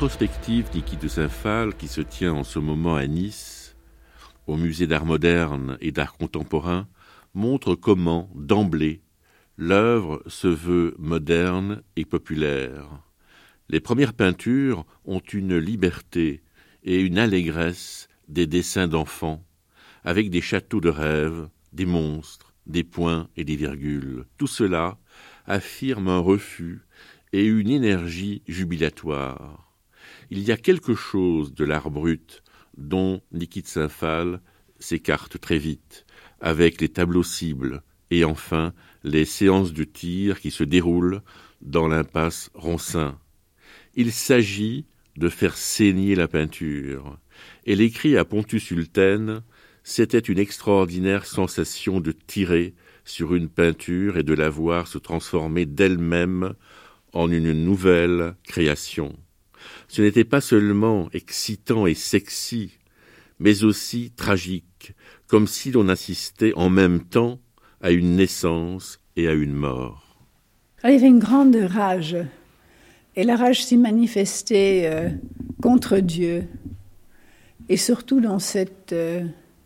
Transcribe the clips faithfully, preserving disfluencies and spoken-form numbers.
rétrospective Niki de Saint-Phal, qui se tient en ce moment à Nice, au musée d'art moderne et d'art contemporain, montre comment, d'emblée, l'œuvre se veut moderne et populaire. Les premières peintures ont une liberté et une allégresse des dessins d'enfants, avec des châteaux de rêve, des monstres, des points et des virgules. Tout cela affirme un refus et une énergie jubilatoire. Il y a quelque chose de l'art brut dont Niki de Saint-Phal s'écarte très vite, avec les tableaux cibles et enfin les séances de tir qui se déroulent dans l'impasse Roncin. Il s'agit de faire saigner la peinture. Elle écrit à Pontus-Hultène « C'était une extraordinaire sensation de tirer sur une peinture et de la voir se transformer d'elle-même en une nouvelle création. Ce n'était pas seulement excitant et sexy, mais aussi tragique, comme si l'on assistait en même temps à une naissance et à une mort. » Il y avait une grande rage, et la rage s'y manifestait euh, contre Dieu, et surtout dans cette, euh,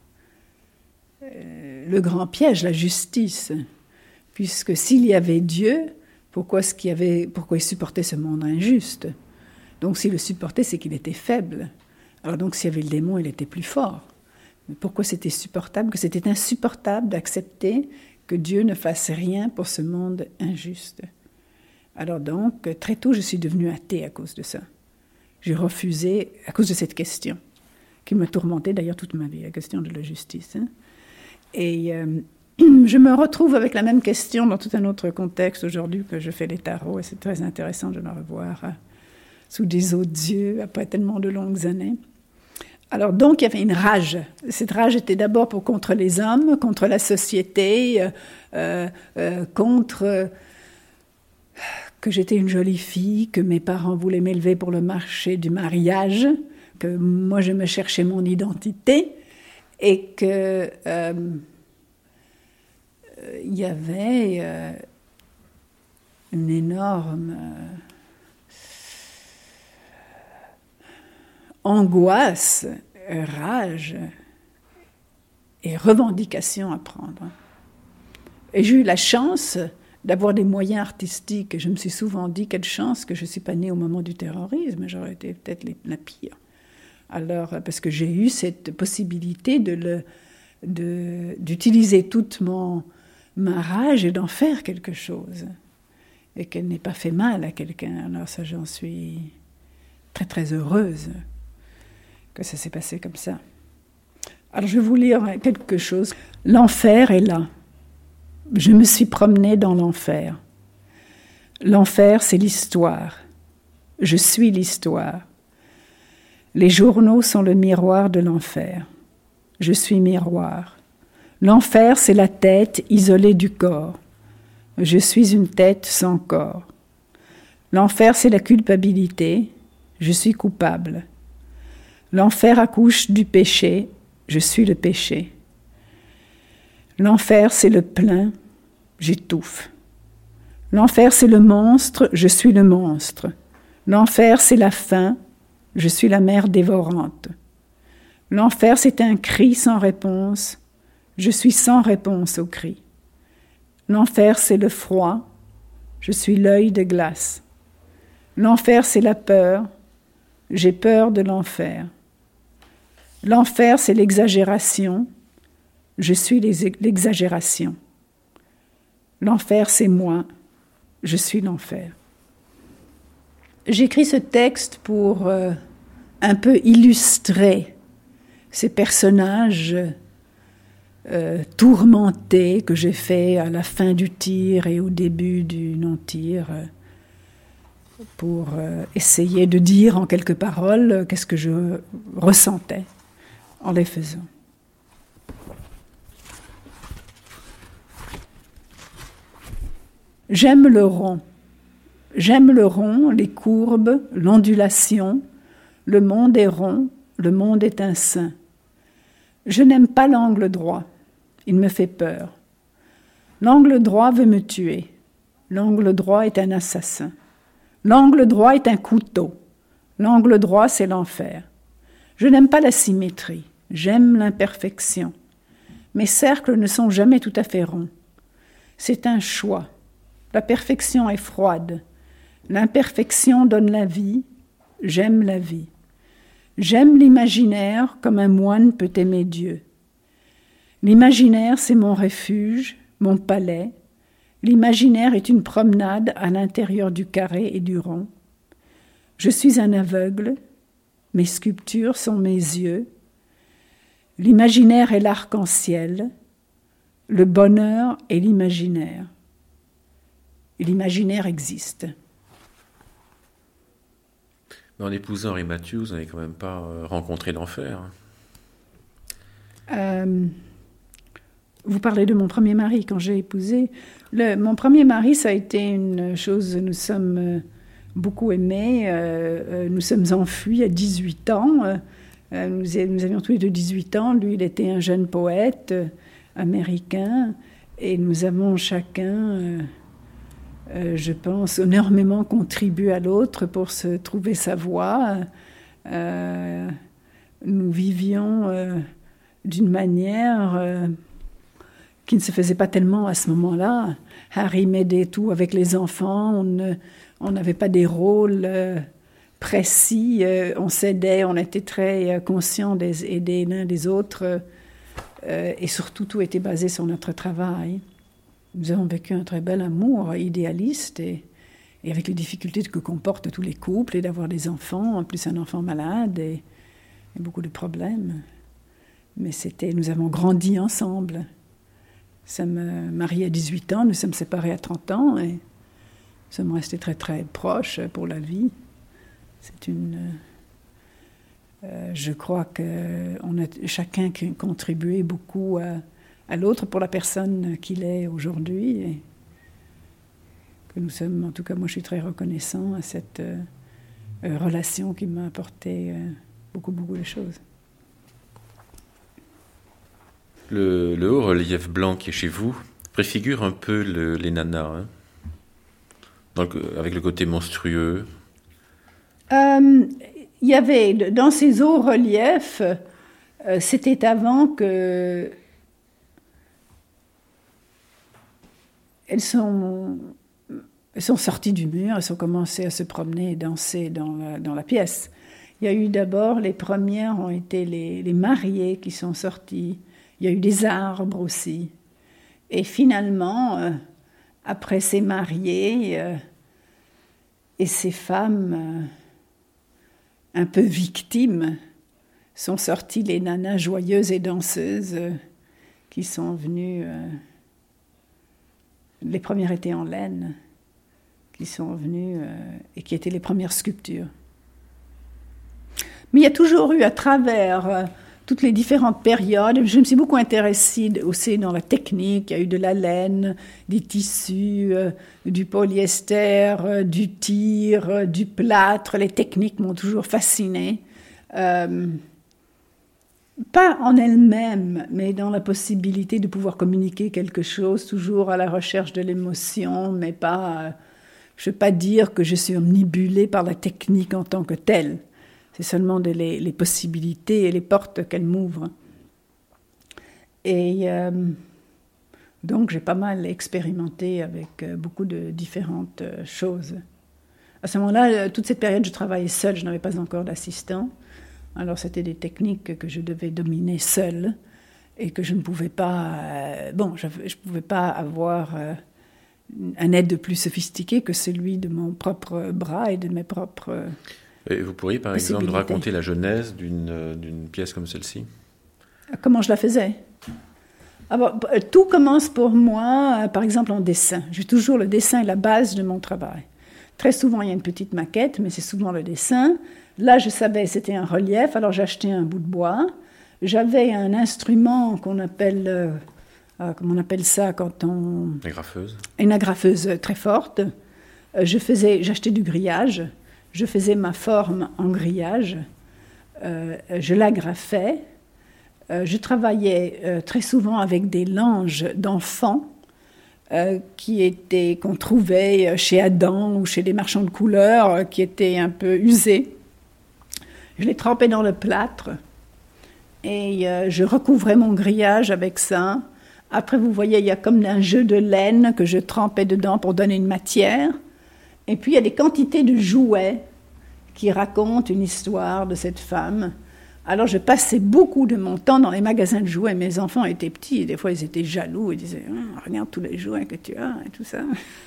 euh, le grand piège, la justice, puisque s'il y avait Dieu, pourquoi, est-ce qu'il y avait, pourquoi il supportait ce monde injuste ? Donc s'il le supportait, c'est qu'il était faible. Alors donc s'il y avait le démon, il était plus fort. Mais pourquoi c'était supportable ? Que c'était insupportable d'accepter que Dieu ne fasse rien pour ce monde injuste. Alors donc, très tôt, je suis devenue athée à cause de ça. J'ai refusé, à cause de cette question, qui me tourmentait d'ailleurs toute ma vie, la question de la justice. Hein. Et euh, je me retrouve avec la même question dans tout un autre contexte aujourd'hui que je fais les tarots, et c'est très intéressant de me revoir hein, sous des autres yeux après tellement de longues années. Alors donc, il y avait une rage. Cette rage était d'abord pour contre les hommes, contre la société, euh, euh, contre euh, que j'étais une jolie fille, que mes parents voulaient m'élever pour le marché du mariage, que moi je me cherchais mon identité, et que euh, il y avait euh, une énorme euh, angoisse, rage et revendication à prendre. Et j'ai eu la chance d'avoir des moyens artistiques. Je me suis souvent dit, quelle chance que je ne suis pas née au moment du terrorisme, j'aurais été peut-être la pire. Alors, parce que j'ai eu cette possibilité de le, de, d'utiliser toute mon, ma rage et d'en faire quelque chose. Et qu'elle n'ait pas fait mal à quelqu'un. Alors ça, j'en suis très très heureuse que ça s'est passé comme ça. Alors je vais vous lire quelque chose. L'enfer est là. Je me suis promenée dans l'enfer. L'enfer, c'est l'histoire. Je suis l'histoire. Les journaux sont le miroir de l'enfer. Je suis miroir. L'enfer, c'est la tête isolée du corps. Je suis une tête sans corps. L'enfer, c'est la culpabilité. Je suis coupable. L'enfer accouche du péché. Je suis le péché. L'enfer, c'est le plein. J'étouffe. L'enfer, c'est le monstre. Je suis le monstre. L'enfer, c'est la faim. Je suis la mer dévorante. L'enfer, c'est un cri sans réponse. Je suis sans réponse au cri. L'enfer, c'est le froid. Je suis l'œil de glace. L'enfer, c'est la peur. J'ai peur de l'enfer. L'enfer, c'est l'exagération. Je suis l'exagération. L'enfer, c'est moi. Je suis l'enfer. J'écris ce texte pour euh, un peu illustrer ces personnages euh, tourmentés que j'ai faits à la fin du tir et au début du non-tir, euh, pour euh, essayer de dire en quelques paroles euh, qu'est-ce que je ressentais en les faisant. J'aime le rond. J'aime le rond, les courbes, l'ondulation. Le monde est rond, le monde est un sein. Je n'aime pas l'angle droit. Il me fait peur. L'angle droit veut me tuer. L'angle droit est un assassin. L'angle droit est un couteau. L'angle droit, c'est l'enfer. Je n'aime pas la symétrie, j'aime l'imperfection. Mes cercles ne sont jamais tout à fait ronds. C'est un choix. La perfection est froide. L'imperfection donne la vie. J'aime la vie. J'aime l'imaginaire comme un moine peut aimer Dieu. L'imaginaire, c'est mon refuge, mon palais. L'imaginaire est une promenade à l'intérieur du carré et du rond. Je suis un aveugle. Mes sculptures sont mes yeux. L'imaginaire est l'arc-en-ciel. Le bonheur est l'imaginaire. L'imaginaire existe. Mais en épousant Henri Matthews, vous n'avez quand même pas rencontré l'enfer. Euh, vous parlez de mon premier mari, quand j'ai épousé. Le, mon premier mari, ça a été une chose, nous sommes beaucoup aimés, euh, nous sommes enfuis à dix-huit ans. Euh, nous, nous avions tous les deux dix-huit ans. Lui, il était un jeune poète euh, américain. Et nous avons chacun... Euh, Euh, je pense, énormément contribué à l'autre pour se trouver sa voie. Euh, nous vivions euh, d'une manière euh, qui ne se faisait pas tellement à ce moment-là. Harry m'aidait tout avec les enfants, on n'avait pas des rôles euh, précis, euh, on s'aidait, on était très euh, conscients des, aider l'un des autres, euh, et surtout tout était basé sur notre travail. Nous avons vécu un très bel amour idéaliste et, et avec les difficultés que comportent tous les couples et d'avoir des enfants, en plus un enfant malade et, et beaucoup de problèmes. Mais c'était, nous avons grandi ensemble. Nous sommes mariés à dix-huit ans, nous sommes séparés à trente ans et nous sommes restés très très proches pour la vie. C'est une... Euh, je crois qu'on a chacun contribué beaucoup à à l'autre pour la personne qu'il est aujourd'hui. Et que nous sommes, en tout cas moi je suis très reconnaissant à cette euh, relation qui m'a apporté euh, beaucoup, beaucoup de choses. Le, le haut relief blanc qui est chez vous préfigure un peu le, les nanas, hein, donc, avec le côté monstrueux. Euh, il y avait, dans ces hauts reliefs, euh, c'était avant que Elles sont, elles sont sorties du mur, elles ont commencé à se promener et danser dans la, dans la pièce. Il y a eu d'abord, les premières ont été les, les mariées qui sont sorties. Il y a eu des arbres aussi. Et finalement, euh, après ces mariées euh, et ces femmes euh, un peu victimes, sont sorties les nanas joyeuses et danseuses euh, qui sont venues... Euh, Les premières étaient en laine, qui sont venues euh, et qui étaient les premières sculptures. Mais il y a toujours eu, à travers euh, toutes les différentes périodes, je me suis beaucoup intéressée aussi dans la technique. Il y a eu de la laine, des tissus, euh, du polyester, euh, du tir, euh, du plâtre. Les techniques m'ont toujours fascinée. Euh, Pas en elle-même, mais dans la possibilité de pouvoir communiquer quelque chose, toujours à la recherche de l'émotion, mais pas... Je ne veux pas dire que je suis omnibulée par la technique en tant que telle. C'est seulement de les, les possibilités et les portes qu'elle m'ouvre. Et euh, donc, j'ai pas mal expérimenté avec euh, beaucoup de différentes euh, choses. À ce moment-là, toute cette période, je travaillais seule, je n'avais pas encore d'assistant. Alors, c'était des techniques que je devais dominer seule et que je ne pouvais pas... Euh, bon, je ne pouvais pas avoir euh, un aide plus sophistiqué que celui de mon propre bras et de mes propres... Et vous pourriez, par exemple, nous raconter la genèse d'une, d'une pièce comme celle-ci ? Comment je la faisais ? Alors, tout commence pour moi, par exemple, en dessin. J'ai toujours le dessin est la base de mon travail. Très souvent, il y a une petite maquette, mais c'est souvent le dessin. Là, je savais que c'était un relief, alors j'ai acheté un bout de bois. J'avais un instrument qu'on appelle, euh, comment on appelle ça quand on... Agrafeuse. Une agrafeuse très forte. Je faisais, j'achetais du grillage. Je faisais ma forme en grillage. Euh, je l'agrafais. Euh, je travaillais euh, très souvent avec des langes d'enfants euh, qui étaient, qu'on trouvait chez Adam ou chez les marchands de couleurs, euh, qui étaient un peu usés. Je les trempais dans le plâtre et euh, je recouvrais mon grillage avec ça. Après, vous voyez, il y a comme un jeu de laine que je trempais dedans pour donner une matière. Et puis, il y a des quantités de jouets qui racontent une histoire de cette femme. Alors, je passais beaucoup de mon temps dans les magasins de jouets. Mes enfants étaient petits et des fois, ils étaient jaloux. Ils disaient oh, « Regarde tous les jouets que tu as et tout ça. »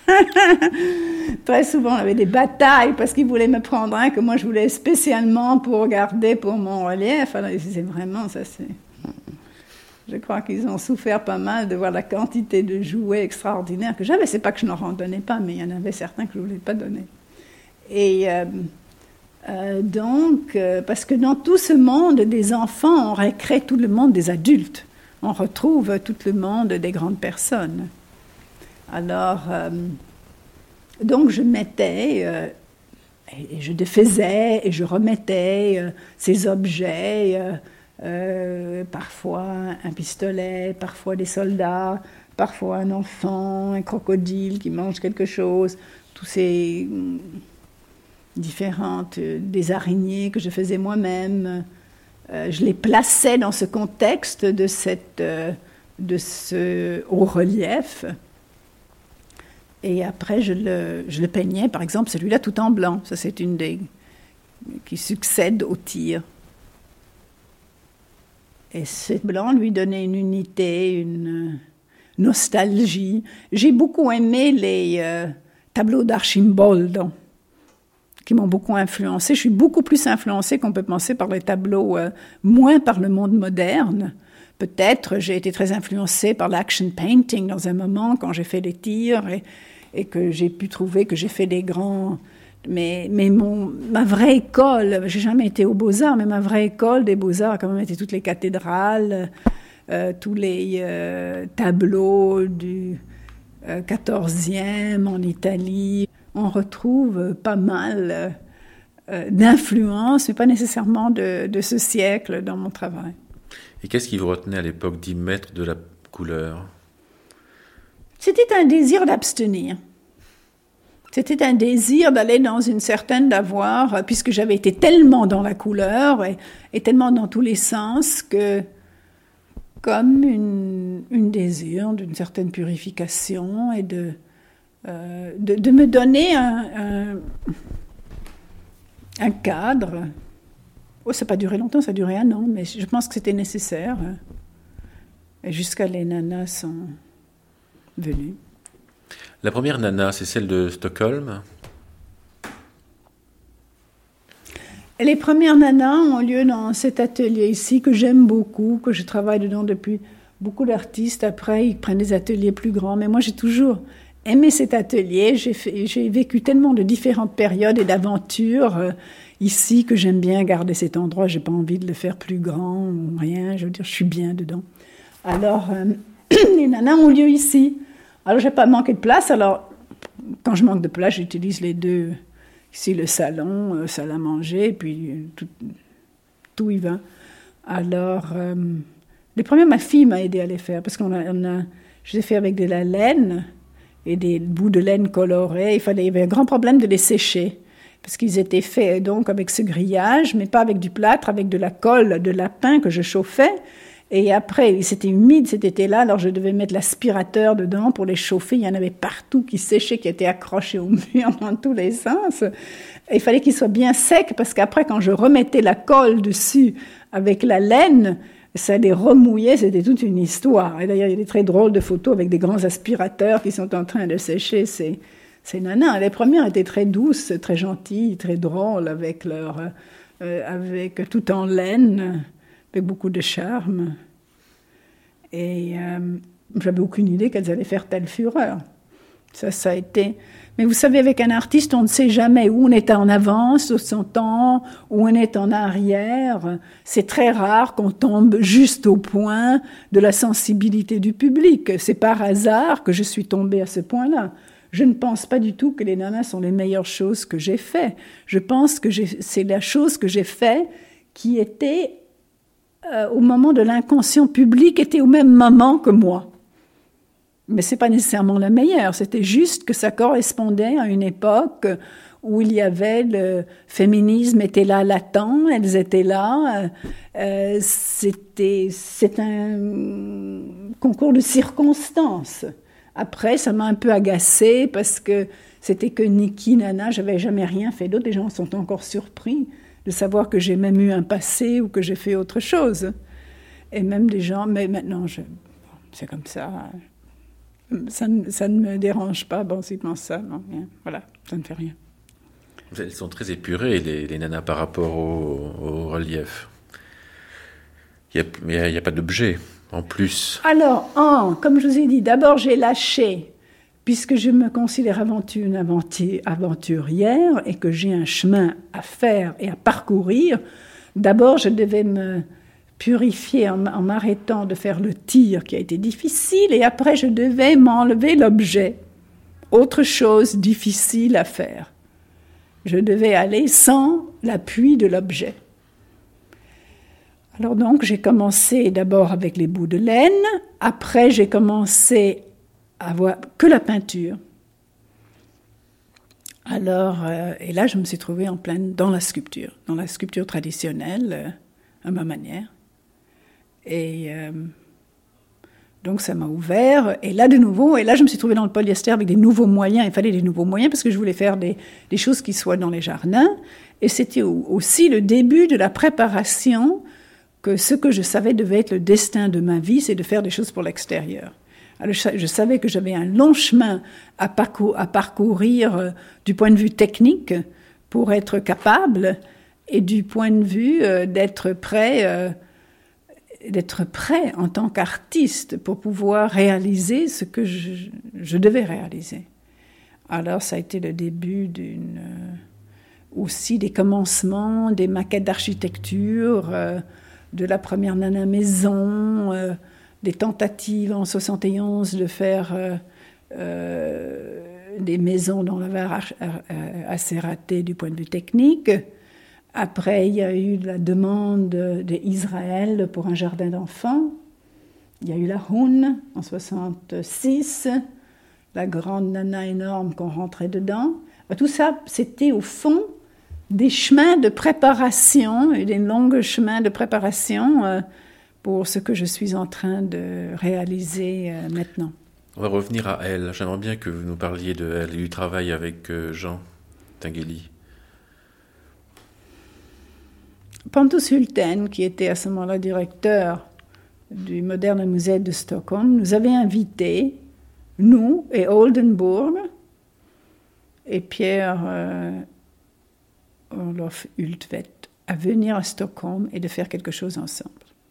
Très souvent, on avait des batailles parce qu'ils voulaient me prendre un que moi, je voulais spécialement pour garder pour mon relief. Alors, ils disaient vraiment, ça c'est... Je crois qu'ils ont souffert pas mal de voir la quantité de jouets extraordinaires que j'avais. C'est pas que je n'en donnais pas, mais il y en avait certains que je ne voulais pas donner. Et... Euh, Euh, donc, euh, parce que dans tout ce monde des enfants, on recrée tout le monde des adultes. On retrouve tout le monde des grandes personnes. Alors, euh, donc je mettais, euh, et je défaisais, et je remettais euh, ces objets, euh, euh, parfois un pistolet, parfois des soldats, parfois un enfant, un crocodile qui mange quelque chose, tous ces... différentes, euh, des araignées que je faisais moi-même. Euh, je les plaçais dans ce contexte de, cette, euh, de ce haut-relief. Et après, je le, je le peignais, par exemple, celui-là tout en blanc. Ça, c'est une des qui succède au tir. Et ce blanc lui donnait une unité, une nostalgie. J'ai beaucoup aimé les euh, tableaux d'Archimbolde, qui m'ont beaucoup influencée. Je suis beaucoup plus influencée qu'on peut penser par les tableaux, euh, moins par le monde moderne. Peut-être j'ai été très influencée par l'action painting dans un moment, quand j'ai fait des tirs et, et que j'ai pu trouver que j'ai fait des grands... Mais, mais mon, ma vraie école, j'ai jamais été aux Beaux-Arts, mais ma vraie école des Beaux-Arts a quand même été toutes les cathédrales, euh, tous les euh, tableaux du euh, quatorzième en Italie. On retrouve pas mal euh, d'influences, mais pas nécessairement de, de ce siècle dans mon travail. Et qu'est-ce qui vous retenait à l'époque d'y mettre de la couleur? C'était un désir d'abstenir. C'était un désir d'aller dans une certaine, d'avoir, puisque j'avais été tellement dans la couleur et, et tellement dans tous les sens que, comme une, une désir d'une certaine purification et de... Euh, de, de me donner un, un, un cadre. Oh, ça n'a pas duré longtemps, ça a duré un an, mais je pense que c'était nécessaire. Et jusqu'à les nanas sont venues. La première nana, c'est celle de Stockholm? Et les premières nanas ont lieu dans cet atelier ici, que j'aime beaucoup, que je travaille dedans depuis. Beaucoup d'artistes, après, ils prennent des ateliers plus grands, mais moi j'ai toujours... aimé cet atelier, j'ai, fait, j'ai vécu tellement de différentes périodes et d'aventures euh, ici que j'aime bien garder cet endroit. J'ai pas envie de le faire plus grand ou rien. Je veux dire, je suis bien dedans. Alors, euh, les nanas ont lieu ici. Alors, j'ai pas manqué de place. Alors, quand je manque de place, j'utilise les deux. Ici, le salon, euh, salle à manger, et puis euh, tout, tout y va. Alors, euh, les premiers, ma fille m'a aidé à les faire parce qu'on a, on a, je les ai fait avec de la laine et des bouts de laine colorés. Il fallait, il y avait un grand problème de les sécher, parce qu'ils étaient faits donc avec ce grillage, mais pas avec du plâtre, avec de la colle de lapin que je chauffais. Et après, c'était humide cet été-là, alors je devais mettre l'aspirateur dedans pour les chauffer. Il y en avait partout qui séchaient, qui étaient accrochés au mur dans tous les sens. Et il fallait qu'ils soient bien secs, parce qu'après, quand je remettais la colle dessus avec la laine, ça les remouillait, c'était toute une histoire. Et d'ailleurs, il y a des très drôles de photos avec des grands aspirateurs qui sont en train de sécher ces, ces nanas. Les premières étaient très douces, très gentilles, très drôles, avec leur, euh, avec tout en laine, avec beaucoup de charme. Et euh, j'avais aucune idée qu'elles allaient faire telle fureur. Ça, ça a été... Mais vous savez, avec un artiste, on ne sait jamais où on est en avance de son temps, où on est en arrière. C'est très rare qu'on tombe juste au point de la sensibilité du public. C'est par hasard que je suis tombée à ce point-là. Je ne pense pas du tout que les nanas sont les meilleures choses que j'ai fait. Je pense que j'ai, c'est la chose que j'ai fait qui était, euh, au moment de l'inconscient public, était au même moment que moi. Mais ce n'est pas nécessairement la meilleure, c'était juste que ça correspondait à une époque où il y avait le féminisme était là latent, elles étaient là. Euh, c'était, c'est un concours de circonstances. Après, ça m'a un peu agacée parce que c'était que Niki, Nana, j'avais jamais rien fait d'autre. Les gens sont encore surpris de savoir que j'ai même eu un passé ou que j'ai fait autre chose. Et même des gens, mais maintenant, je, bon, c'est comme ça. Ça ne, ça ne me dérange pas, bon, s'ils pensent ça, non, rien. Voilà, ça ne fait rien. Elles sont très épurées, les, les nanas, par rapport au, au relief. Il n'y a, a, a pas d'objet, en plus. Alors, en, comme je vous ai dit, d'abord, j'ai lâché, puisque je me considère avant tout une aventurière et que j'ai un chemin à faire et à parcourir. D'abord, je devais me purifier en, en m'arrêtant de faire le tir qui a été difficile, et après je devais m'enlever l'objet, autre chose difficile à faire. Je devais aller sans l'appui de l'objet. Alors donc j'ai commencé d'abord avec les bouts de laine, après j'ai commencé à voir que la peinture. Alors, euh, et là je me suis trouvée en pleine dans la sculpture, dans la sculpture traditionnelle, euh, à ma manière. Et euh, donc ça m'a ouvert, et là de nouveau, et là je me suis trouvée dans le polyester avec des nouveaux moyens, il fallait des nouveaux moyens parce que je voulais faire des, des choses qui soient dans les jardins, et c'était aussi le début de la préparation que ce que je savais devait être le destin de ma vie, c'est de faire des choses pour l'extérieur. Alors je savais que j'avais un long chemin à, parcour, à parcourir euh, du point de vue technique pour être capable, et du point de vue euh, d'être prêt euh, d'être prêt en tant qu'artiste pour pouvoir réaliser ce que je, je devais réaliser. Alors ça a été le début d'une, euh, aussi des commencements, des maquettes d'architecture, euh, de la première Nana Maison, euh, des tentatives en soixante et onze de faire euh, euh, des maisons dont l'avare assez raté du point de vue technique. Après, il y a eu la demande d'Israël pour un jardin d'enfants. Il y a eu la Houn en soixante-six, la grande nana énorme qu'on rentrait dedans. Tout ça, c'était au fond des chemins de préparation, et des longs chemins de préparation pour ce que je suis en train de réaliser maintenant. On va revenir à elle. J'aimerais bien que vous nous parliez de elle et du travail avec Jean Tinguely. Pontus Hultén, qui était à ce moment-là directeur du Moderna Museum de Stockholm, nous avait invités, nous et Oldenburg, et Pierre euh, Olof Hultvedt, à venir à Stockholm et de faire quelque chose ensemble.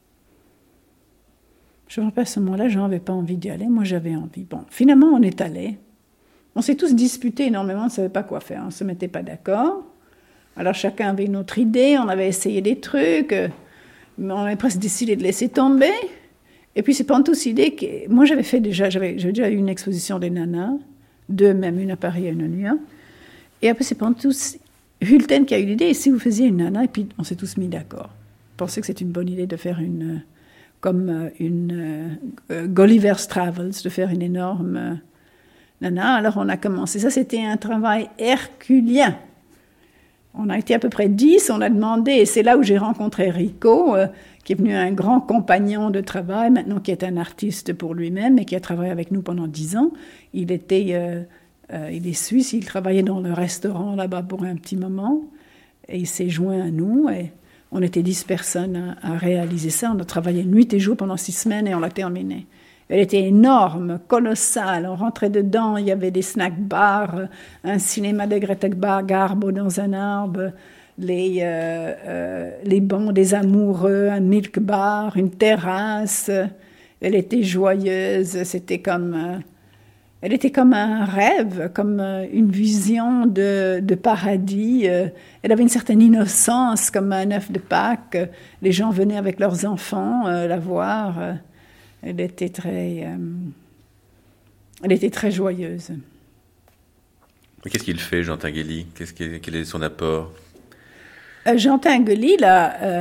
Je me rappelle à ce moment-là, je n'avais pas envie d'y aller, moi j'avais envie. Bon, finalement on est allés. On s'est tous disputés énormément, on ne savait pas quoi faire, on ne se mettait pas d'accord. Alors chacun avait une autre idée, on avait essayé des trucs, mais on avait presque décidé de laisser tomber. Et puis c'est Pontus idée que moi j'avais fait déjà, j'avais, j'avais déjà eu une exposition des nanas, deux même, une à Paris et une à New York. Et après c'est Pontus Hultén qui a eu l'idée, et si vous faisiez une nana, et puis on s'est tous mis d'accord. Je pensais que c'était une bonne idée de faire une, comme une uh, Gulliver's Travels, de faire une énorme uh, nana. Alors on a commencé, ça c'était un travail herculien. On a été à peu près dix, on a demandé, et c'est là où j'ai rencontré Rico, euh, qui est venu un grand compagnon de travail, maintenant qui est un artiste pour lui-même et qui a travaillé avec nous pendant dix ans. Il était, euh, euh, il est suisse, il travaillait dans le restaurant là-bas pour un petit moment, et il s'est joint à nous, et on était dix personnes à, à réaliser ça. On a travaillé nuit et jour pendant six semaines et on l'a terminé. Elle était énorme, colossale. On rentrait dedans, il y avait des snack bars, un cinéma de Greta Garbo dans un arbre, les, euh, euh, les bancs des amoureux, un milk bar, une terrasse. Elle était joyeuse, c'était comme, euh, elle était comme un rêve, comme euh, une vision de, de paradis. Elle avait une certaine innocence, comme un œuf de Pâques. Les gens venaient avec leurs enfants euh, la voir. Elle était très, euh, elle était très joyeuse. Mais qu'est-ce qu'il fait, Jean Tinguely ? Qu'est-ce qu'il, quel est son apport ? euh, Jean Tinguely, là, euh,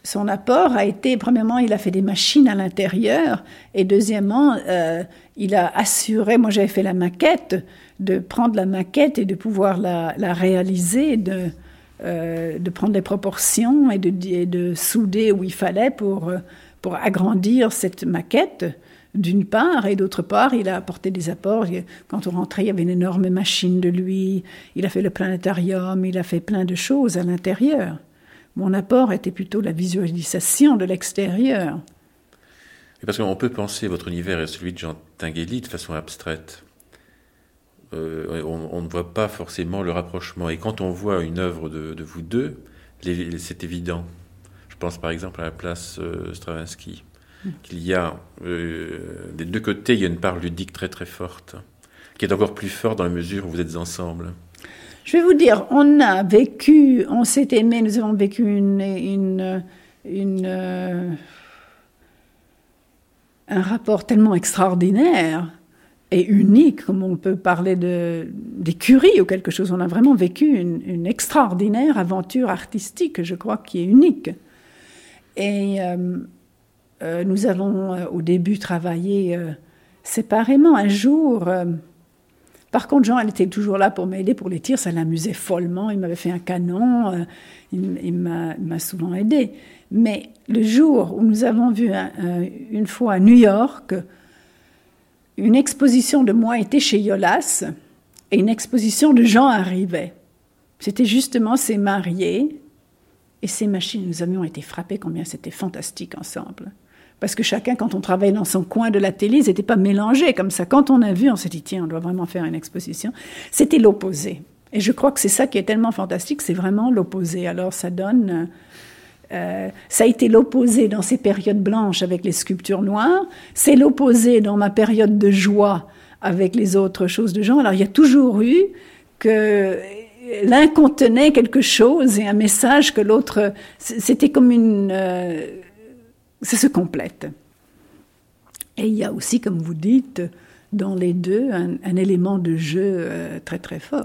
son apport a été, premièrement, il a fait des machines à l'intérieur, et deuxièmement, euh, il a assuré, moi j'avais fait la maquette, de prendre la maquette et de pouvoir la, la réaliser, de, euh, de prendre les proportions et de, et de souder où il fallait pour, pour agrandir cette maquette, d'une part, et d'autre part, il a apporté des apports. Quand on rentrait, il y avait une énorme machine de lui, il a fait le planétarium, il a fait plein de choses à l'intérieur. Mon apport était plutôt la visualisation de l'extérieur. Et parce qu'on peut penser votre univers et celui de Jean Tinguely de façon abstraite. Euh, on, on ne voit pas forcément le rapprochement. Et quand on voit une œuvre de, de vous deux, les, les, c'est évident. Je pense par exemple à la place euh, Stravinsky. Qu'il y a, euh, des deux côtés, il y a une part ludique très très forte, qui est encore plus forte dans la mesure où vous êtes ensemble. Je vais vous dire, on a vécu, on s'est aimés, nous avons vécu une, une, une, euh, un rapport tellement extraordinaire et unique, comme on peut parler de, d'écurie ou quelque chose. On a vraiment vécu une, une extraordinaire aventure artistique, je crois, qui est unique. Et... Euh, Euh, nous avons euh, au début travaillé euh, séparément. Un jour, euh, par contre, Jean, elle était toujours là pour m'aider pour les tirs, ça l'amusait follement. Il m'avait fait un canon, euh, il, il, m'a, il m'a souvent aidé. Mais le jour où nous avons vu un, un, une fois à New York, une exposition de moi était chez Yolas et une exposition de Jean arrivait. C'était justement ces mariés et ces machines. Nous avions été frappés combien c'était fantastique ensemble. Parce que chacun, quand on travaillait dans son coin de l'atelier, ils n'étaient pas mélangés comme ça. Quand on a vu, on s'est dit, tiens, on doit vraiment faire une exposition. C'était l'opposé. Et je crois que c'est ça qui est tellement fantastique, c'est vraiment l'opposé. Alors ça donne... Euh, ça a été l'opposé dans ces périodes blanches avec les sculptures noires. C'est l'opposé dans ma période de joie avec les autres choses de Jean. Alors il y a toujours eu que... l'un contenait quelque chose et un message que l'autre... C'était comme une... Euh, ça se complète. Et il y a aussi, comme vous dites, dans les deux, un, un élément de jeu euh, très très fort.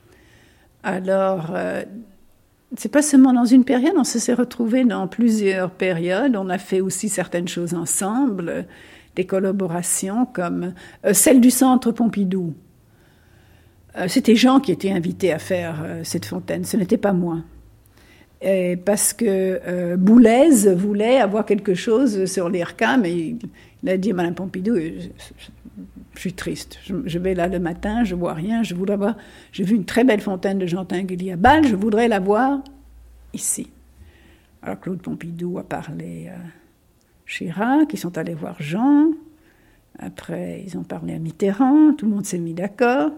Alors, euh, c'est pas seulement dans une période, on s'est retrouvés dans plusieurs périodes. On a fait aussi certaines choses ensemble, des collaborations comme euh, celle du Centre Pompidou. Euh, c'était Jean qui était invité à faire euh, cette fontaine, ce n'était pas moi. Et parce que euh, Boulez voulait avoir quelque chose sur l'I R C A M, et il, il a dit à Madame Pompidou, je, je, je suis triste, je, je vais là le matin, je vois rien, je voudrais voir, j'ai vu une très belle fontaine de Jean Tinguely à Bâle, je voudrais la voir ici. Alors Claude Pompidou a parlé à Chirac, ils sont allés voir Jean, après ils ont parlé à Mitterrand, tout le monde s'est mis d'accord.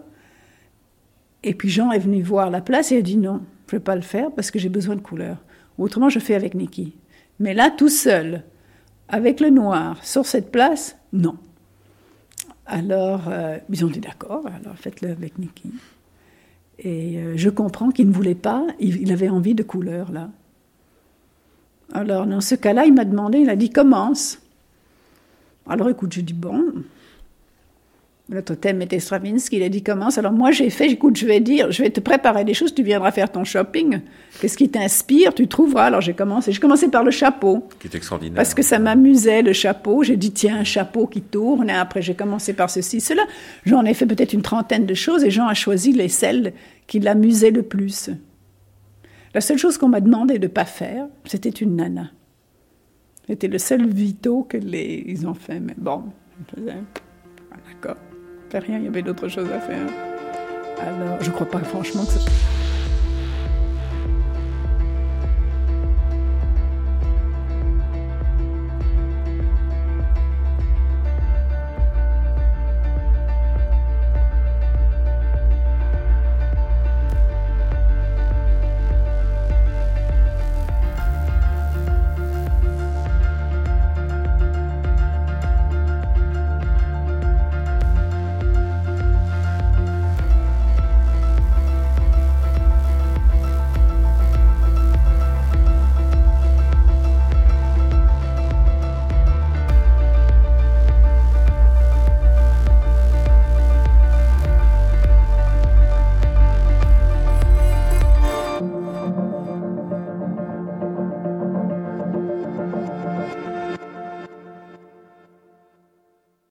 Et puis Jean est venu voir la place et a dit non, je ne vais pas le faire parce que j'ai besoin de couleurs. Autrement, je fais avec Niki. Mais là, tout seul, avec le noir, sur cette place, non. Alors, euh, ils ont dit d'accord, alors faites-le avec Niki. Et euh, je comprends qu'il ne voulait pas, il, il avait envie de couleurs, là. Alors, dans ce cas-là, il m'a demandé, il a dit, commence. Alors, écoute, je dis, bon... L'autre thème était Stravinsky, il a dit commence. Alors moi j'ai fait, écoute, je vais dire, je vais te préparer des choses, tu viendras faire ton shopping. Qu'est-ce qui t'inspire, tu trouveras. Alors j'ai commencé, j'ai commencé par le chapeau. Qui est extraordinaire. Parce que ça m'amusait le chapeau. J'ai dit tiens, un chapeau qui tourne. Et après j'ai commencé par ceci, cela. J'en ai fait peut-être une trentaine de choses et Jean a choisi les celles qui l'amusaient le plus. La seule chose qu'on m'a demandé de ne pas faire, c'était une nana. C'était le seul vito que les ils ont fait. Mais bon, je faisais, d'accord. Rien, il y avait d'autres choses à faire. Alors, je ne crois pas franchement que ça...